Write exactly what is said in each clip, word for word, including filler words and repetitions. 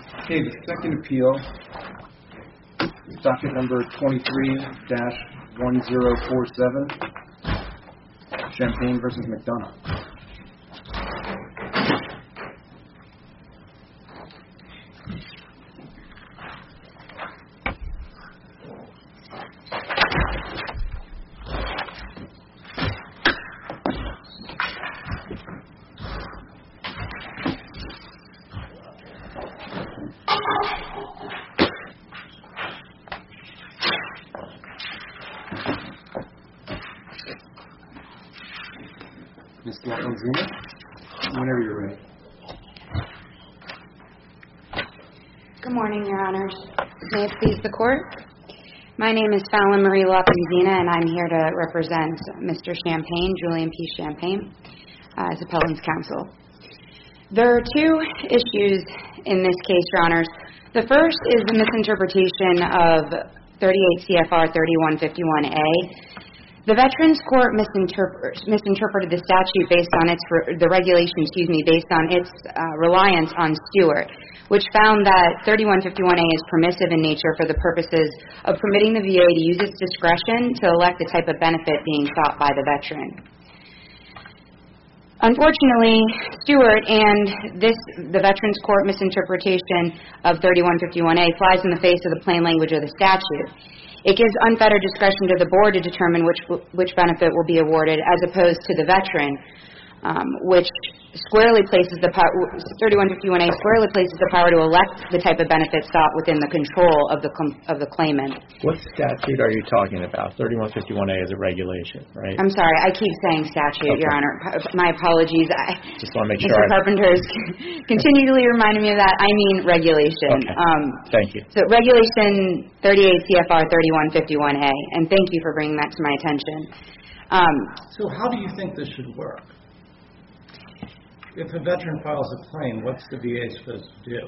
Okay, the second appeal, docket number twenty-three dash one zero four seven, Champagne versus McDonough. Miz Lopenzina, whenever you're ready. Good morning, Your Honors. May it please the Court? My name is Fallon Marie Lopenzina, and I'm here to represent Mister Champagne, Julian P. Champagne, uh, as appellant's counsel. There are two issues in this case, Your Honors. The first is the misinterpretation of thirty-eight C F R thirty-one fifty-one A. The Veterans Court misinterpre- misinterpreted the statute based on its re- the regulation, excuse me, based on its uh, reliance on Stewart, which found that thirty-one fifty-one A is permissive in nature for the purposes of permitting the V A to use its discretion to elect the type of benefit being sought by the veteran. Unfortunately, Stewart and this the Veterans Court misinterpretation of thirty-one fifty-one A flies in the face of the plain language of the statute. It gives unfettered discretion to the board to determine which which benefit will be awarded, as opposed to the veteran, um, which squarely places the power, thirty-one fifty-one A squarely places the power to elect the type of benefit sought within the control of the of the claimant. What statute are you talking about? thirty-one fifty-one A is a regulation, right? I'm sorry, I keep saying statute, okay. Your Honor. My apologies. I, Just want to make Mister sure. Mister Carpenter is continually reminding me of that. I mean regulation. Okay. Um, thank you. So regulation thirty-eight C F R thirty-one fifty-one A, and thank you for bringing that to my attention. Um, so how do you think this should work? If a veteran files a claim, what's the V A supposed to do?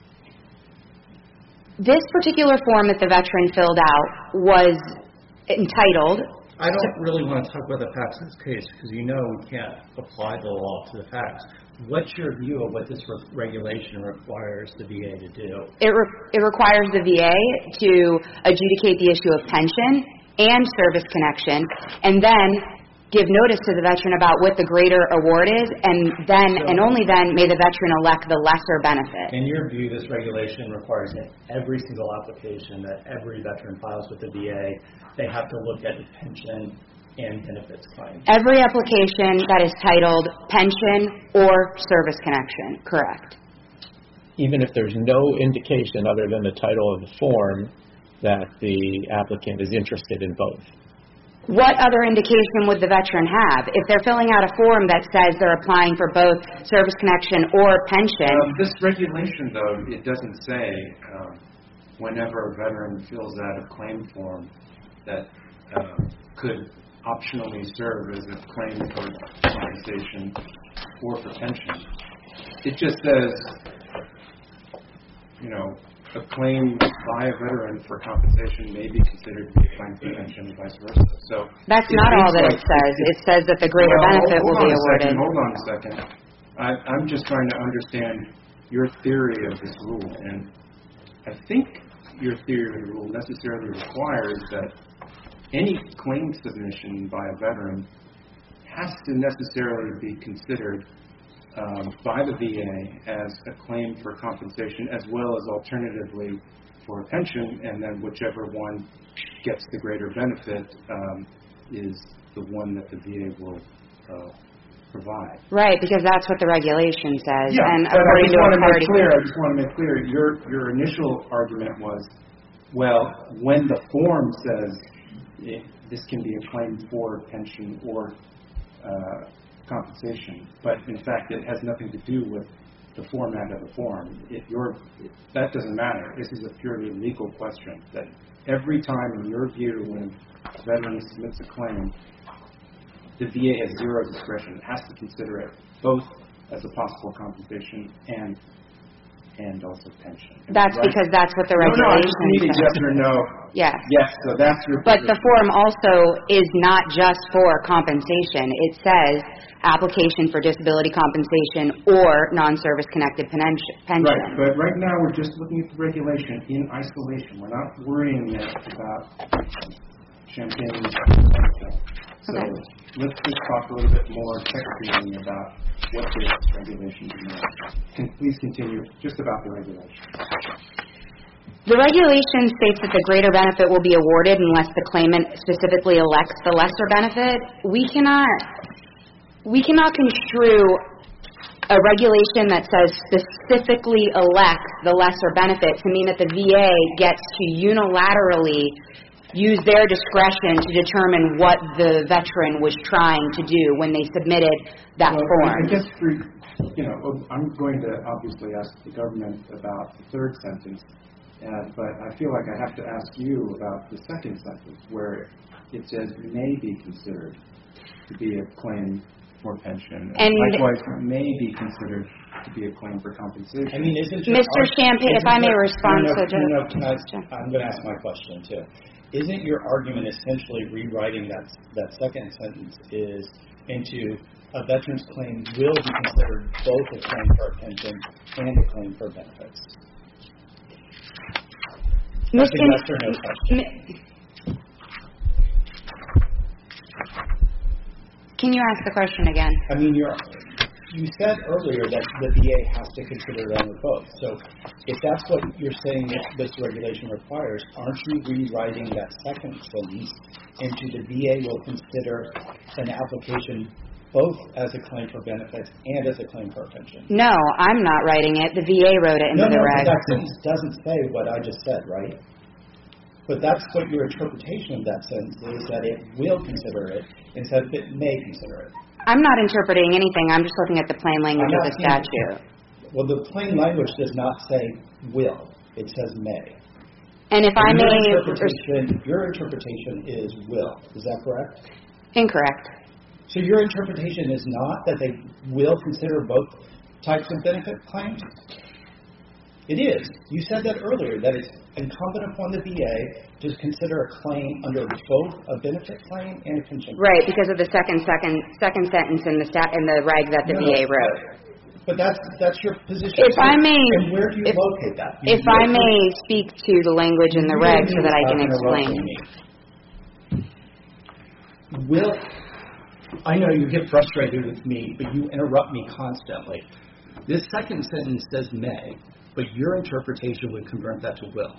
This particular form that the veteran filled out was entitled... I don't really want to talk about the facts of this case, because you know we can't apply the law to the facts. What's your view of what this re- regulation requires the V A to do? It, re- it requires the V A to adjudicate the issue of pension and service connection, and then give notice to the veteran about what the greater award is, and then, so, and only then, may the veteran elect the lesser benefit. In your view, this regulation requires that every single application that every veteran files with the V A, they have to look at the pension and benefits claim. Every application that is titled pension or service connection, correct. Even if there's no indication other than the title of the form that the applicant is interested in both. What other indication would the veteran have? If they're filling out a form that says they're applying for both service connection or pension. Um, this regulation, though, it doesn't say um, whenever a veteran fills out a claim form that uh, could optionally serve as a claim for compensation or for pension. It just says, you know, a claim by a veteran for compensation may be considered to be a claim for pension and vice versa. So that's not all that like it says. It says that the greater well, benefit will be awarded. Second, hold on a second. I, I'm just trying to understand your theory of this rule, and I think your theory of the rule necessarily requires that any claim submission by a veteran has to necessarily be considered Um, by the V A as a claim for compensation, as well as alternatively for a pension, and then whichever one gets the greater benefit um, is the one that the V A will uh, provide. Right, because that's what the regulation says. Yeah, and but I just want to make clear. I just want to make clear. Your your initial argument was, well, when the form says it, this can be a claim for pension or uh, compensation, but in fact it has nothing to do with the format of the form. It, your, it, that doesn't matter. This is a purely legal question, that every time in your view when a veteran submits a claim, the V A has zero discretion. It has to consider it both as a possible compensation and and also pension. That's Right? because that's what the No, no, I just regulation need a says. yes or no. Yes. Yes, so that's your But the position. form also is not just for compensation. It says application for disability compensation or non-service connected pen- pension. Right, but right now we're just looking at the regulation in isolation. We're not worrying yet about Champaign. So Okay. let's just talk a little bit more technically about what this regulation means. Can please continue just about the regulation. The regulation states that the greater benefit will be awarded unless the claimant specifically elects the lesser benefit. We cannot, we cannot construe a regulation that says specifically elect the lesser benefit to mean that the V A gets to unilaterally use their discretion to determine what the veteran was trying to do when they submitted that Well, form. I guess for, you know, I'm going to obviously ask the government about the third sentence, uh, but I feel like I have to ask you about the second sentence where it says may be considered to be a claim for pension. And likewise, may be considered to be a claim for compensation. I mean, isn't your Mister arg- Champagne, if isn't I may your- respond no, no, to no, no, Judge- can I, I'm going to ask my question too. Isn't your argument essentially rewriting that that second sentence is into a veteran's claim will be considered both a claim for a pension and a claim for benefits? That's a Mister yes or no question. Mi- Can you ask the question again? I mean, you're, you said earlier that the V A has to consider it under both. So if that's what you're saying that this regulation requires, aren't you rewriting that second sentence into the V A will consider an application both as a claim for benefits and as a claim for a pension? No, I'm not writing it. The V A wrote it into No, the no, reg. but that sentence doesn't say what I just said, right? But that's what your interpretation of that sentence is, that it will consider it instead of it may consider it. I'm not interpreting anything. I'm just looking at the plain language I'm of not the saying- statute. Well, the plain language does not say will. It says may. And if I your may... interpretation, your interpretation is will. Is that correct? Incorrect. So your interpretation is not that they will consider both types of benefit claims? It is. You said that earlier, that it's incumbent upon the V A to consider a claim under both a benefit claim and a pension claim. Right, because of the second second second sentence in the stat in the reg that the No, V A wrote. But that's that's your position. If I may, And where do you if, locate that? You if I locate- may speak to the language in the You reg really so that I can are explain. interrupting me. Will, I know you get frustrated with me, but you interrupt me constantly. This second sentence says may, but your interpretation would convert that to will.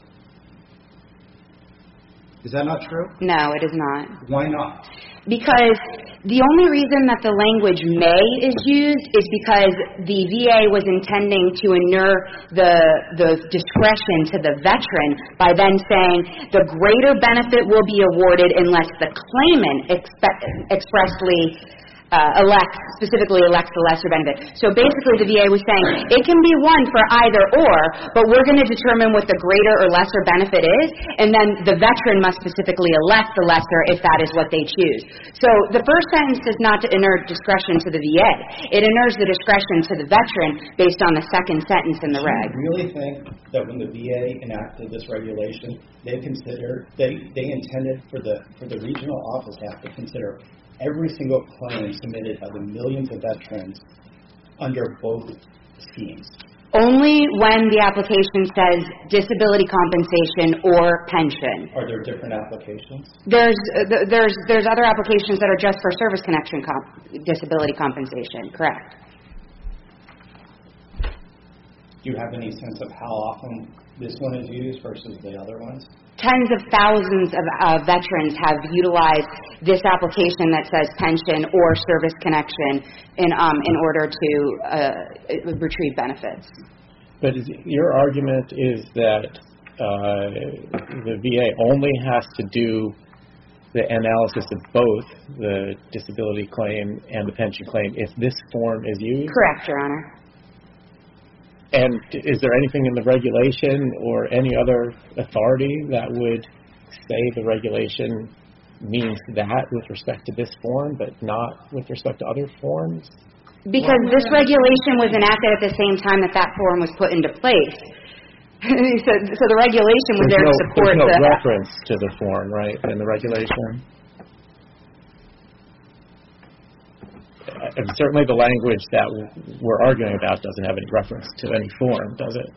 Is that not true? No, it is not. Why not? Because the only reason that the language may is used is because the V A was intending to inure the the discretion to the veteran by then saying the greater benefit will be awarded unless the claimant expe- expressly uh, elects, specifically elects the lesser benefit. So basically the V A was saying it can be one for either or, but we're going to determine what the greater or lesser benefit is, and then the veteran must specifically elect the lesser if that is what they choose. So the first sentence does not inure discretion to the V A. It inures the discretion to the veteran based on the second sentence in the Do reg. you really think that when the V A enacted this regulation, they considered, they, they intended for the for the regional office to have to consider every single claim submitted by the millions of veterans under both schemes? Only when the application says disability compensation or pension. Are there different applications? There's uh, th- there's there's other applications that are just for service connection comp- disability compensation. Correct. Do you have any sense of how often this one is used versus the other ones? Tens of thousands of uh, veterans have utilized this application that says pension or service connection in um, in order to uh, retrieve benefits. But is, your argument is that uh, the V A only has to do the analysis of both the disability claim and the pension claim if this form is used? Correct, Your Honor. And is there anything in the regulation or any other authority that would say the regulation means that with respect to this form, but not with respect to other forms? Because this regulation was enacted at the same time that that form was put into place. so, so the regulation was There's there no, to support there's no the... reference to the form, right, in the regulation? And certainly the language that we're arguing about doesn't have any reference to any form, does it?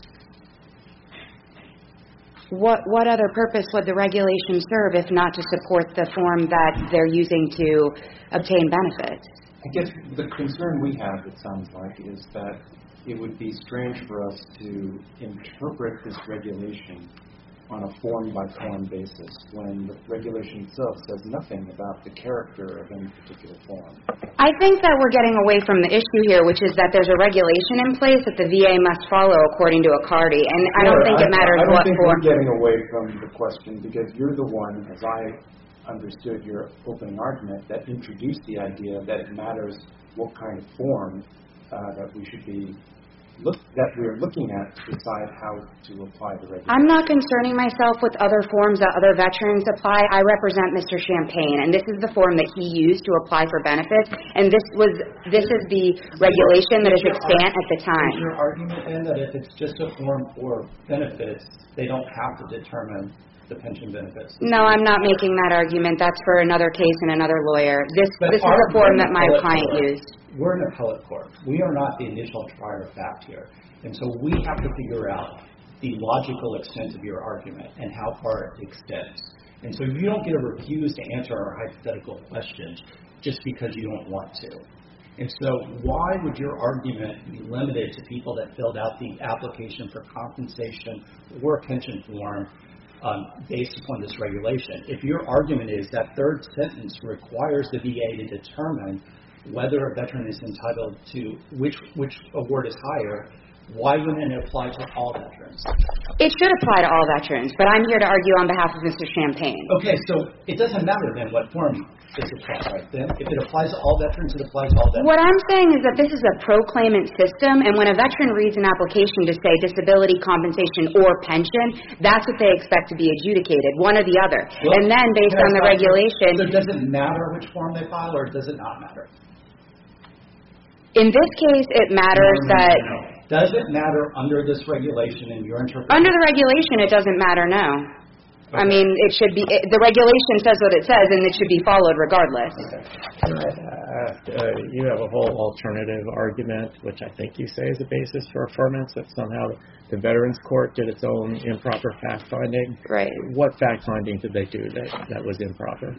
What, what other purpose would the regulation serve if not to support the form that they're using to obtain benefits? I guess the concern we have, it sounds like, is that it would be strange for us to interpret this regulation on a form-by-form basis when the regulation itself says nothing about the character of any particular form. I think that we're getting away from the issue here, which is that there's a regulation in place that the V A must follow according to a C A R D, and I don't think it matters I, I don't what think form. we're getting away from the question because you're the one, as I understood your opening argument, that introduced the idea that it matters what kind of form uh, that we should be look that we're looking at to decide how to apply the regulation. I'm not concerning myself with other forms that other veterans apply. I represent Mister Champagne, and this is the form that he used to apply for benefits, and this was this is the regulation that is extant at the time. Is your argument then that if it's just a form for benefits, they don't have to determine the pension benefits? No, I'm not making that argument. That's for another case and another lawyer. This But this is our- the form that my our client appellate- used. We're an appellate court. We are not the initial trier of fact here. And so we have to figure out the logical extent of your argument and how far it extends. And so you don't get to refuse to answer our hypothetical questions just because you don't want to. And so why would your argument be limited to people that filled out the application for compensation or pension form um, based upon this regulation? If your argument is that third sentence requires the V A to determine whether a veteran is entitled to which which award is higher, why wouldn't it apply to all veterans? It should apply to all veterans, but I'm here to argue on behalf of Mister Champagne. Okay, so it doesn't matter then what form this applies, right? Then if it applies to all veterans, it applies to all veterans. What I'm saying is that this is a proclaimant system, and when a veteran reads an application to say disability compensation or pension, that's what they expect to be adjudicated, one or the other. Well, and then based on the regulation... So does it matter which form they file, or does it not matter? In this case, it matters No, no, no, that... no. Does it matter under this regulation in your interpretation? Under the regulation, it doesn't matter, no. I Okay. mean, it should be... It, the regulation says what it says, and it should be followed regardless. Can I ask, uh, you have a whole alternative argument, which I think you say is a basis for affirmance, that somehow the Veterans Court did its own improper fact-finding. Right. What fact-finding did they do that, that was improper?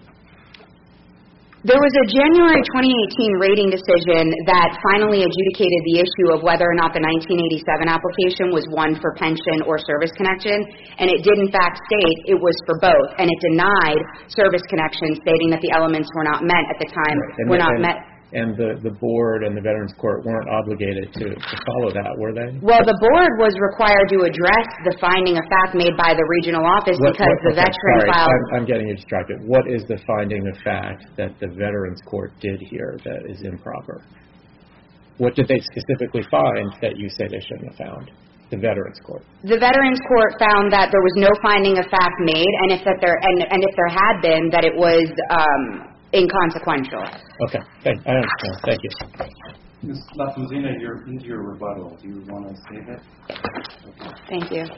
There was a January twenty eighteen rating decision that finally adjudicated the issue of whether or not the nineteen eighty-seven application was one for pension or service connection, and it did in fact state it was for both, and it denied service connection, stating that the elements were not met at the time, And, were not and, met. and the, the board and the Veterans Court weren't obligated to, to follow that, were they? Well, the board was required to address the finding of fact made by the regional office What- because what- the okay, veteran sorry, filed... I'm, I'm getting you distracted. What is the finding of fact that the Veterans Court did here that is improper? What did they specifically find that you say they shouldn't have found? The Veterans Court. The Veterans Court found that there was no finding of fact made, and if that there and, and if there had been, that it was um, inconsequential. Okay, thank, I understand. Thank you. Miz Lapuzina, you're into your rebuttal. Do you want to say that? Okay. Thank you.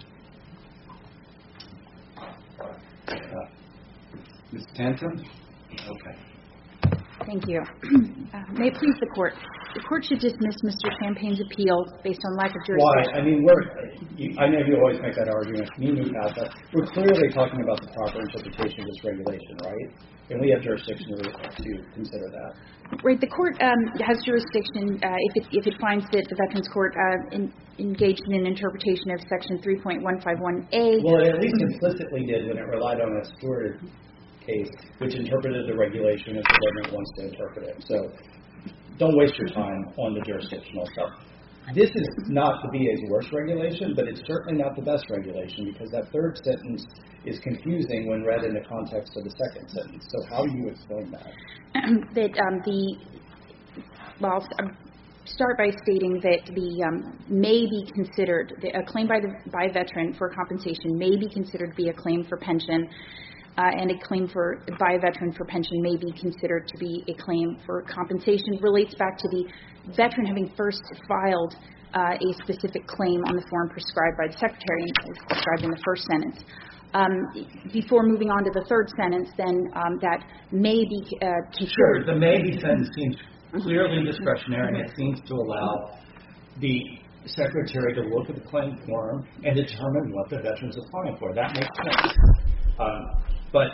Uh, Miz Tanton? Okay. Thank you. Uh, may it please the Court. The Court should dismiss Mister Champagne's appeal based on lack of jurisdiction. Why? I mean, we're, you, I know you always make that argument. Me and you have that. We're clearly talking about the proper interpretation of this regulation, right? And we have jurisdiction to, to consider that. Right. The Court um, has jurisdiction uh, if it if it finds that the Veterans Court uh, in, engaged in an interpretation of Section three point one five one A. Well, it at least implicitly did when it relied on a Stewart case, which interpreted the regulation as the government wants to interpret it. So don't waste your time on the jurisdictional stuff. This is not the V A's worst regulation, but it's certainly not the best regulation because that third sentence is confusing when read in the context of the second sentence. So how do you explain that? that um, the well, I'll start by stating that the um, may be considered the, a claim by the by a veteran for compensation may be considered to be a claim for pension uh, and a claim for by a veteran for pension may be considered to be a claim for compensation relates back to the veteran having first filed uh, a specific claim on the form prescribed by the Secretary, as described in the first sentence. Um, before moving on to the third sentence, then um, that may be uh, considered. Sure, the may be sentence seems clearly discretionary, and it seems to allow the Secretary to look at the claim form and determine what the veteran's applying for. That makes sense. Um, but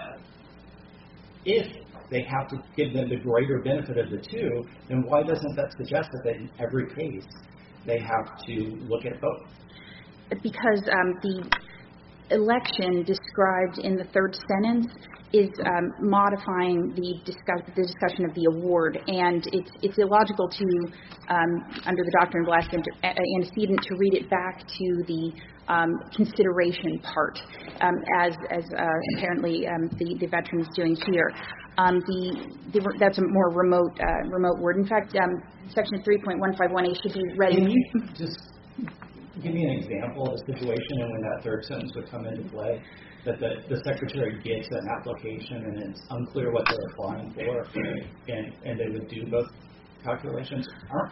if they have to give them the greater benefit of the two, then why doesn't that suggest that in every case they have to look at both? Because um, the election described in the third sentence is um, modifying the, discuss, the discussion of the award, and it's it's illogical to, um, under the doctrine of last antecedent, to read it back to the um, consideration part, um, as as uh, apparently um, the, the veteran is doing here. Um, the, the that's a more remote uh, remote word. In fact, um, Section three point one five one A should be read. Can you just give me an example of a situation in when that third sentence would come into play, that the, the Secretary gets an application and it's unclear what they're applying for, and, and they would do both calculations? Aren't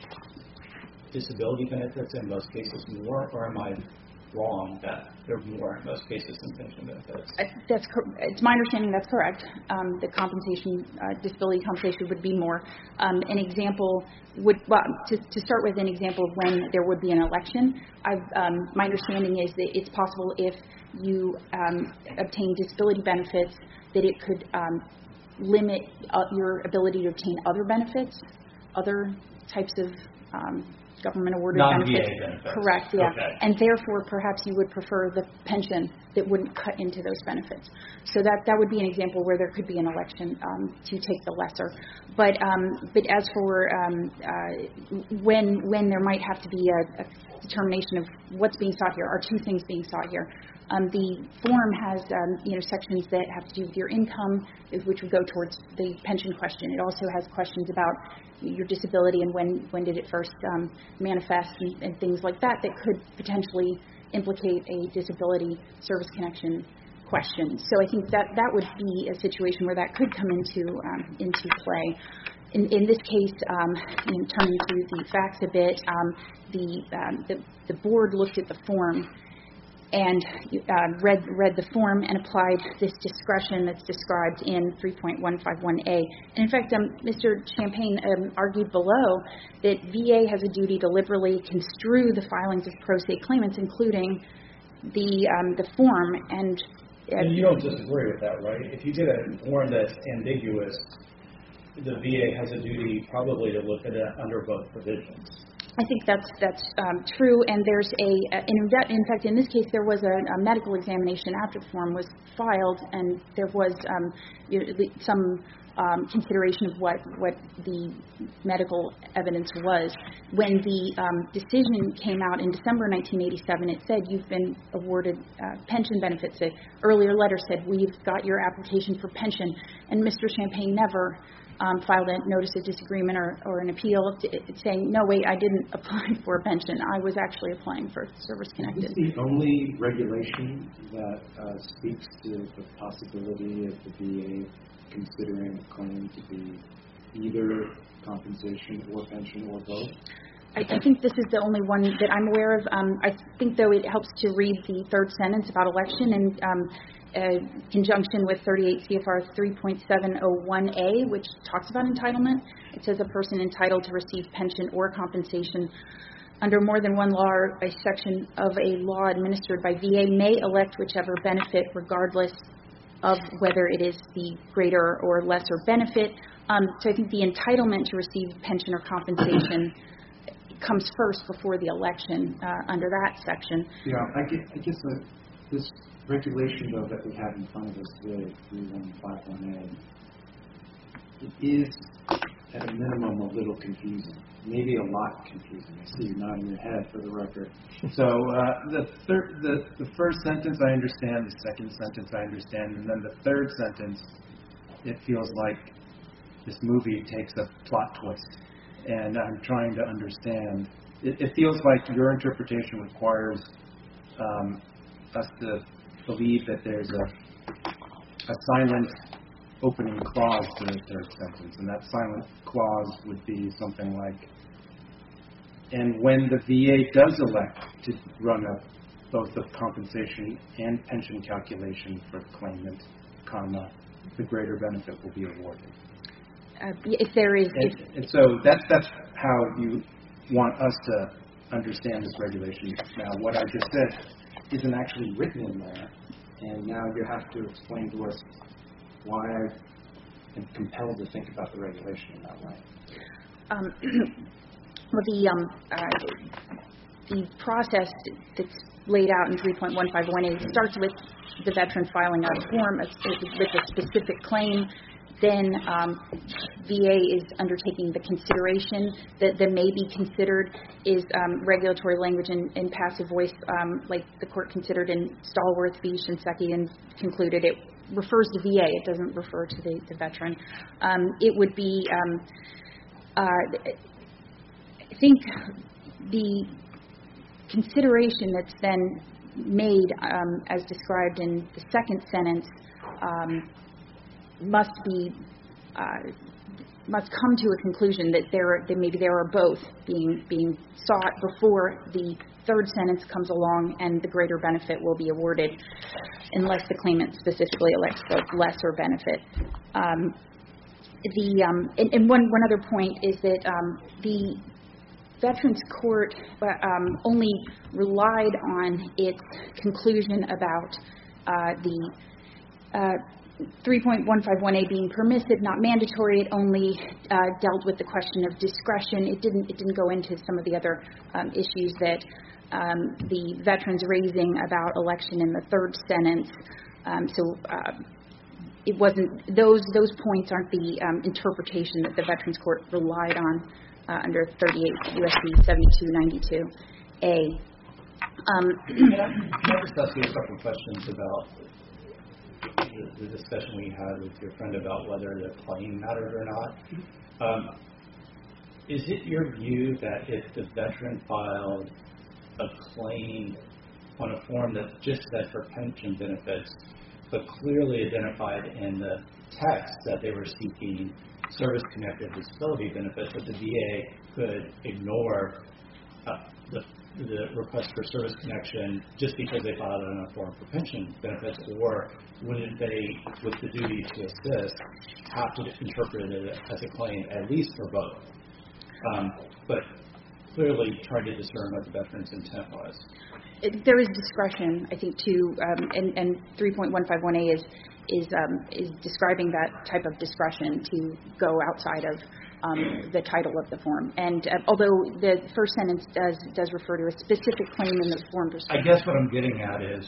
disability benefits in most cases more, or am I wrong that they're more in most cases than pension benefits? Uh, that's cor- it's my understanding that's correct. Um, the compensation, uh, disability compensation would be more. Um, an example would, well, to, to start with, an example of when there would be an election. I've, um, my understanding is that it's possible if you um, obtain disability benefits that it could um, limit uh, your ability to obtain other benefits, other types of um, government awarded Non-V A benefits. benefits. Correct, yeah. Okay. And therefore, perhaps you would prefer the pension that wouldn't cut into those benefits. So that that would be an example where there could be an election um, to take the lesser. But um, but as for um, uh, when when there might have to be a, a determination of what's being sought here, are two things being sought here. Um, the form has um, you know sections that have to do with your income, which would go towards the pension question. It also has questions about your disability and when when did it first um, manifest and, and things like that that could potentially implicate a disability service connection question. So I think that that would be a situation where that could come into um, into play. In, in this case, um, in turning through the facts a bit, um, the, um, the the board looked at the form and uh, read read the form and applied this discretion that's described in three point one five one A. And in fact, um, Mister Champagne um, argued below that V A has a duty to liberally construe the filings of pro se claimants, including the um, the form. And, uh, and you don't disagree with that, right? If you get a form that's ambiguous, the V A has a duty probably to look at it under both provisions. I think that's that's um, true, and there's a, a in, in fact in this case there was a, a medical examination after the form was filed, and there was um, you know, some um, consideration of what what the medical evidence was. When the um, decision came out in December nineteen eighty-seven, it said you've been awarded uh, pension benefits. The earlier letter said we've got your application for pension, and Mister Champagne never Um, filed a notice of disagreement or, or an appeal to, saying, no, wait, I didn't apply for a pension. I was actually applying for service-connected. Is this the only regulation that uh, speaks to the possibility of the V A considering a claim to be either compensation or pension or both? I, I think this is the only one that I'm aware of. Um, I think, though, it helps to read the third sentence about election and um, Uh, conjunction with thirty-eight C F R three point seven oh one A, which talks about entitlement. It says a person entitled to receive pension or compensation under more than one law or a section of a law administered by V A may elect whichever benefit regardless of whether it is the greater or lesser benefit. Um, so I think the entitlement to receive pension or compensation comes first before the election uh, under that section. Yeah, I guess, I guess uh, this regulation, though, that we have in front of us today, three one five one A, it is, at a minimum, a little confusing. Maybe a lot confusing. I see you nodding your head for the record. So uh, the, third, the the first sentence I understand, the second sentence I understand, and then the third sentence, it feels like this movie takes a plot twist, and I'm trying to understand. It, it feels like your interpretation requires um, us to believe that there's a a silent opening clause to the third sentence, and that silent clause would be something like, and when the V A does elect to run a, both the compensation and pension calculation for the claimant, comma, the greater benefit will be awarded. Uh, if there is... And, if, and so that's, that's how you want us to understand this regulation. Now, what I just said isn't actually written in there, and now you have to explain to us why I am compelled to think about the regulation in that way. Um, well, the, um, uh, the process that's laid out in three point one five one A starts with the veteran filing out a form with a specific claim. Then um, V A is undertaking the consideration that, that may be considered is um, regulatory language in, in passive voice, um, like the court considered in Stallworth v. Shinseki and concluded it refers to V A. It doesn't refer to the, the veteran. Um, it would be, um, uh, I think, the consideration that's then made, um, as described in the second sentence, um, must be uh, must come to a conclusion that there that maybe there are both being being sought before the third sentence comes along, and the greater benefit will be awarded unless the claimant specifically elects the lesser benefit. Um, the um, and, and one one other point is that um, the Veterans Court um, only relied on its conclusion about uh, the uh, three point one five one A being permissive, not mandatory. It only uh, dealt with the question of discretion. It didn't. It didn't go into some of the other um, issues that um, the veterans raising about election in the third sentence. Um, so uh, it wasn't. Those those points aren't the um, interpretation that the Veterans Court relied on uh, under thirty-eight U S C seventy-two ninety-two A. Um, can, I, can I just ask you a couple of questions about The, the discussion we had with your friend about whether the claim mattered or not. Um, is it your view that if the veteran filed a claim on a form that just said for pension benefits, but clearly identified in the text that they were seeking service-connected disability benefits, that the V A could ignore uh, the the request for service connection just because they filed it on a form for pension benefits, or wouldn't they, with the duty to assist, have to interpret it as a claim at least for both? Um, but clearly trying to discern what the veteran's intent was. It, there is discretion, I think, too, um, and, and three point one five one A is is um, is describing that type of discretion to go outside of Um, the title of the form. And uh, although the first sentence does does refer to a specific claim in the form. I guess what I'm getting at is,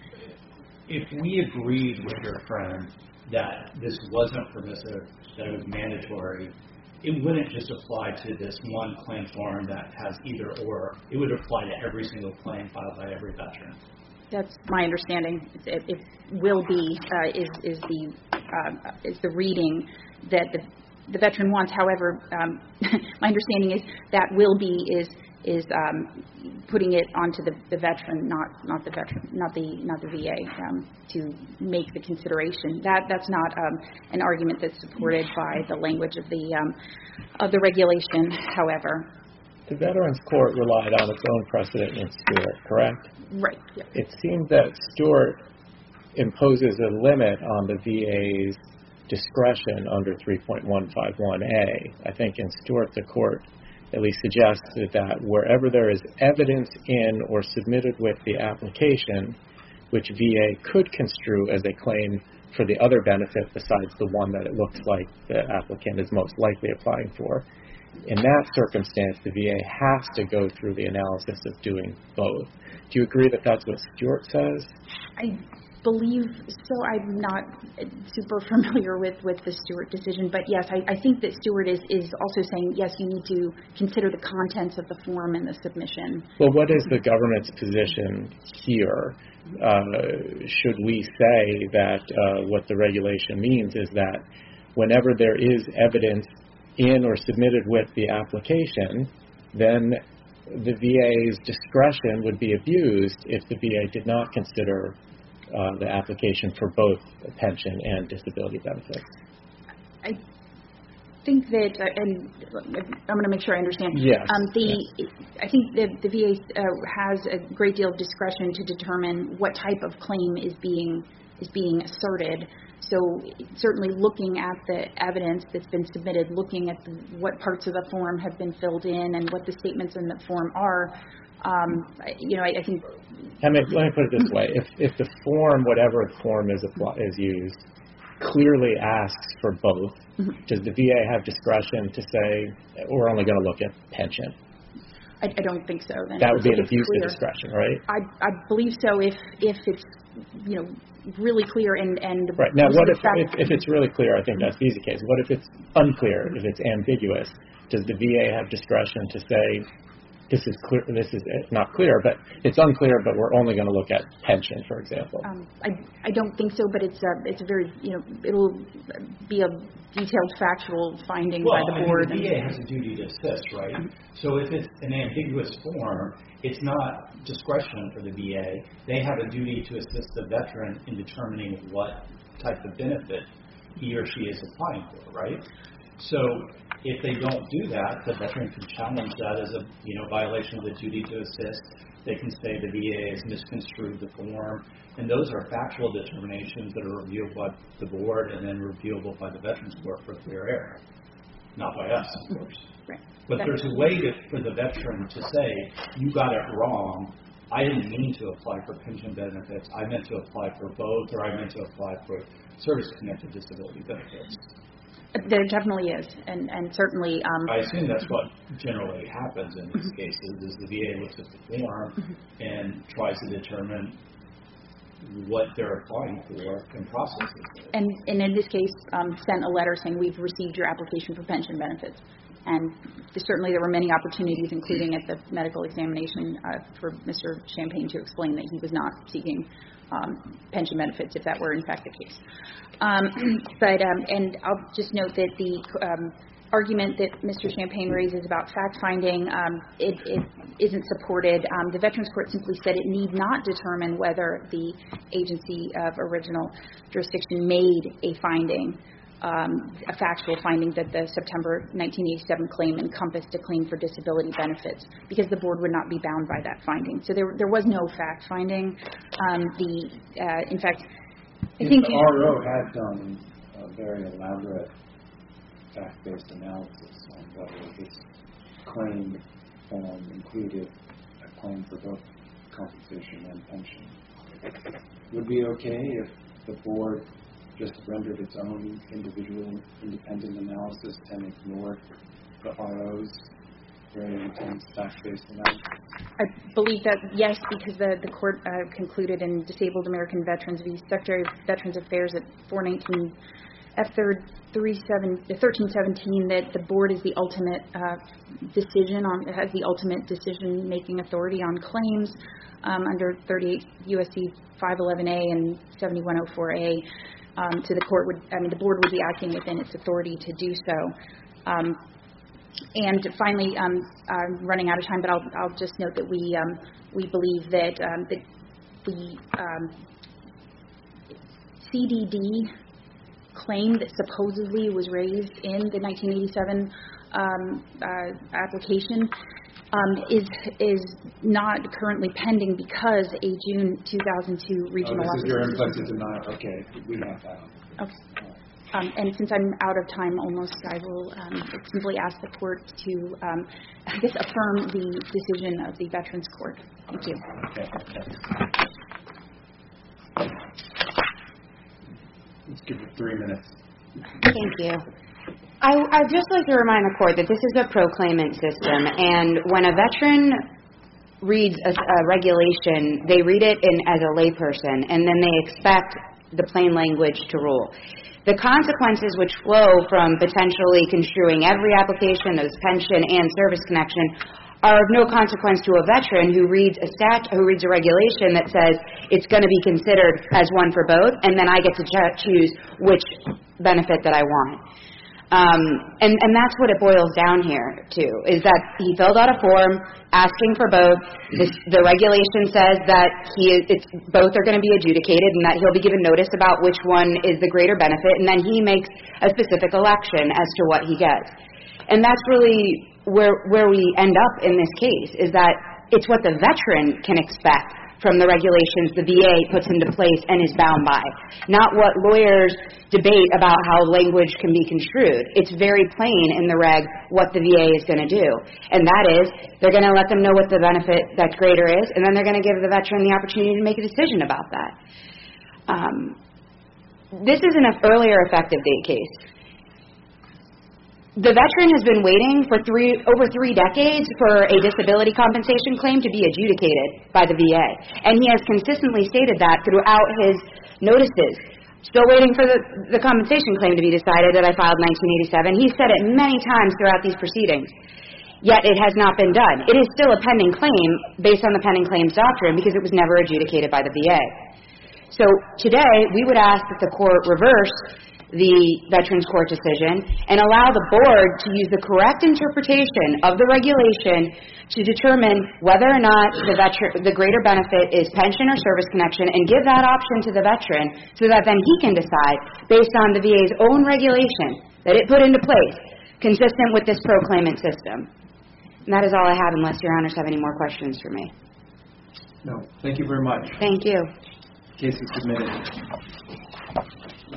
if we agreed with your friend that this wasn't permissive, that it was mandatory, it wouldn't just apply to this one claim form that has either or. It would apply to every single claim filed by every veteran. That's my understanding. It, it will be uh, is is the uh, is the reading that the the veteran wants. However, um, my understanding is that will be is is um, putting it onto the, the veteran, not not the veteran, not the not the V A, um, to make the consideration. That that's not um, an argument that's supported by the language of the um, of the regulation. However, the Veterans Court relied on its own precedent in Stewart, correct? Right. Yeah. It seems that Stewart imposes a limit on the V A's discretion under three point one five one A. I think in Stewart, the court at least suggested that wherever there is evidence in or submitted with the application, which V A could construe as a claim for the other benefit besides the one that it looks like the applicant is most likely applying for, in that circumstance, the V A has to go through the analysis of doing both. Do you agree that that's what Stewart says? I believe so. I'm not super familiar with, with the Stewart decision, but yes, I, I think that Stewart is, is also saying, yes, you need to consider the contents of the form and the submission. Well, what is the government's position here? Uh, should we say that uh, what the regulation means is that whenever there is evidence in or submitted with the application, then the V A's discretion would be abused if the V A did not consider uh, the application for both pension and disability benefits? I think that, uh, and I'm going to make sure I understand. Yes. Um, the yes. I think the, the V A uh, has a great deal of discretion to determine what type of claim is being is being asserted. So certainly looking at the evidence that's been submitted, looking at the, what parts of the form have been filled in and what the statements in the form are, um, you know, I, I think. Let me, let me put it this way: if if the form, whatever form is is used, clearly asks for both, mm-hmm. does the V A have discretion to say we're only going to look at pension? I, I don't think so. Then that would be an abuse of discretion, right? I I believe so. If if it's you know really clear and and right now, what if, if if it's really clear? I think that's the easy case. What if it's unclear? If it's ambiguous, does the V A have discretion to say this is clear? This is not clear, but it's unclear. But we're only going to look at pension, for example. Um, I I don't think so. But it's a it's a very you know it'll be a detailed factual finding well, by the I board. Mean, the V A has a duty to assist, right? So if it's an ambiguous form, it's not discretion for the V A. They have a duty to assist the veteran in determining what type of benefit he or she is applying for, right? So if they don't do that, the veteran can challenge that as a you know violation of the duty to assist. They can say the V A has misconstrued the form, and those are factual determinations that are reviewed by the board and then reviewable by the Veterans Court for clear error. Not by us, of course. Right. But there's a way to, for the veteran to say, you got it wrong. I didn't mean to apply for pension benefits. I meant to apply for both, or I meant to apply for service-connected disability benefits. There definitely is, and, and certainly... Um, I assume that's what generally happens in these cases, is the V A looks at the form and tries to determine what they're applying for and processes it. And, and in this case, um, sent a letter saying we've received your application for pension benefits. And certainly there were many opportunities, including at the medical examination, uh, for Mister Champagne to explain that he was not seeking um, pension benefits, if that were in fact the case. Um, but um, and I'll just note that the um, argument that Mister Champagne raises about fact-finding, um, it, it isn't supported. Um, the Veterans Court simply said it need not determine whether the agency of original jurisdiction made a finding, um, a factual finding that the September nineteen eighty-seven claim encompassed a claim for disability benefits, because the board would not be bound by that finding. So there, there was no fact-finding. Um, the, uh, in fact, I if think the R O had done a very elaborate fact-based analysis on whether this claim form included a claim for both compensation and pension, would it be okay if the board just rendered its own individual independent analysis and ignored the R O's very intense fact-based analysis? I believe that, yes, because the, the court uh, concluded in Disabled American Veterans v. Secretary of Veterans Affairs at four nineteen F third thirteen seventeen that the board is the ultimate uh, decision on, has the ultimate decision-making authority on claims um, under thirty-eight U S C five eleven A and seventy-one oh four A. Um, so the court would, I mean, the board would be acting within its authority to do so. Um, And finally, um, I'm running out of time, but I'll, I'll just note that we um, we believe that um, the, the um, C D D claim that supposedly was raised in the nineteen eighty-seven um, uh, application um, is is not currently pending because a June two thousand two regional oh, this office. is your implicit denial. Okay, we have that. Okay. Um, and since I'm out of time almost, I will um, simply ask the court to, um, I guess, affirm the decision of the Veterans Court. Thank you. Okay. Let's give it three minutes. Thank you. I, I'd just like to remind the court that this is a proclaimant system, and when a veteran reads a, a regulation, they read it in, as a layperson, and then they expect the plain language to rule. The consequences which flow from potentially construing every application, those pension and service connection, are of no consequence to a veteran who reads a stat, who reads a regulation that says it's going to be considered as one for both, and then I get to ch- choose which benefit that I want. Um, and, and that's what it boils down here to, is that he filled out a form asking for both. This, the regulation says that he is, it's, both are going to be adjudicated and that he'll be given notice about which one is the greater benefit, and then he makes a specific election as to what he gets. And that's really where, where we end up in this case, is that it's what the veteran can expect from the regulations the V A puts into place and is bound by, not what lawyers debate about how language can be construed. It's very plain in the reg what the V A is going to do, and that is they're going to let them know what the benefit that's greater is, and then they're going to give the veteran the opportunity to make a decision about that. Um, this is an earlier effective date case. The veteran has been waiting for three, over three decades for a disability compensation claim to be adjudicated by the V A. And he has consistently stated that throughout his notices. Still waiting for the, the compensation claim to be decided that I filed in nineteen eighty-seven. He said it many times throughout these proceedings. Yet it has not been done. It is still a pending claim based on the pending claims doctrine because it was never adjudicated by the V A. So today, we would ask that the court reverse the Veterans Court decision and allow the board to use the correct interpretation of the regulation to determine whether or not the veteran, the greater benefit is pension or service connection, and give that option to the veteran so that then he can decide based on the V A's own regulation that it put into place, consistent with this proclaimant system. And that is all I have, unless your honors have any more questions for me. No. Thank you very much. Thank you. Case is submitted.